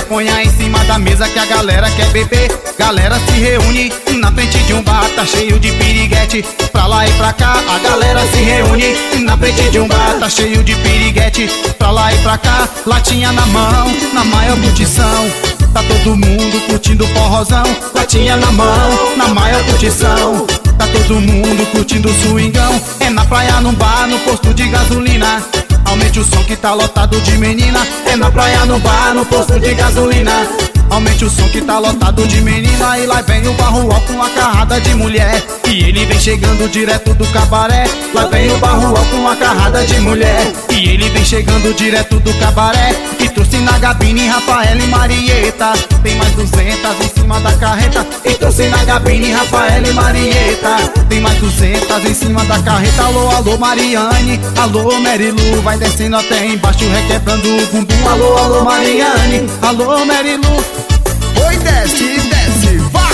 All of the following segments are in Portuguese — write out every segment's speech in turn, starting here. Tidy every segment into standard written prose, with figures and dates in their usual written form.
ponha em cima da mesa que a galera quer beber. Galera se reúne na frente de um bar, tá cheio de piriguete. Pra lá e pra cá, a galera se reúne na frente de um bar, tá cheio de piriguete. Pra lá e pra cá, latinha na mão, na maior curtição. Tá todo mundo curtindo forrozão, latinha na mão, na maior curtição. Tá todo mundo curtindo swingão. É na praia, no bar, no posto de gasolina. Aumente o som que tá lotado de menina. É na praia, no bar, no posto de gasolina. Aumente o som que tá lotado de menina. E lá vem o barrual com a carrada de mulher. E ele vem chegando direto do cabaré. Lá vem o barrual com a carrada de mulher. E ele vem chegando direto do cabaré. E trouxe na gabine Rafael e Marieta. Tem mais 200 em cima da carreta. E trouxe na gabine Rafael e Marieta. Tem mais 200 em cima da carreta. Alô, alô Mariane, alô Marilu. Vai descendo até embaixo requebrando o bumbum. Alô, alô Mariane, alô Marilu. Oi, desce, desce, vai!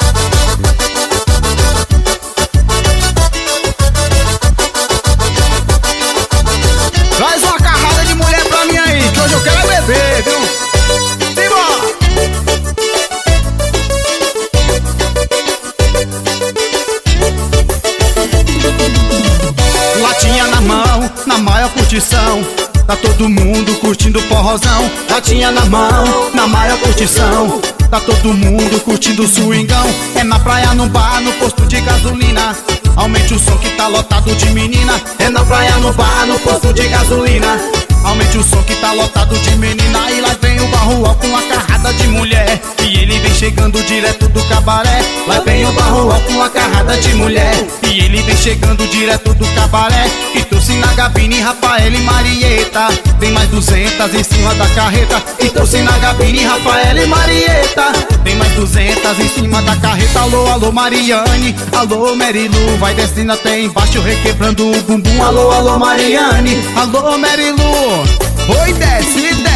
Traz uma carrada de mulher pra mim aí, que hoje eu quero beber, viu? Simbora! Latinha na mão, na maior curtição. Tá todo mundo curtindo forrozão. Latinha na mão, na maior curtição. Tá todo mundo curtindo swingão. É na praia, no bar, no posto de gasolina. Aumente o som que tá lotado de menina. É na praia, no bar, no posto de gasolina. Aumente o som que tá lotado de menina. E lá vem o barrual com a carrada de mulher. E ele vem chegando direto do cabaré. Lá vem o barrual com a carrada de mulher. E ele vem chegando direto do cabaré. E trouxe na gabine Rafael e Marieta. Tem mais 200 em cima da carreta. E trouxe na gabine Rafael e Marieta. Tem mais 200 em cima da carreta. Alô, alô Mariane, alô Marilu. Vai descendo até embaixo requebrando o bumbum. Alô, alô Mariane, alô Marilu. Oi, desce, desce.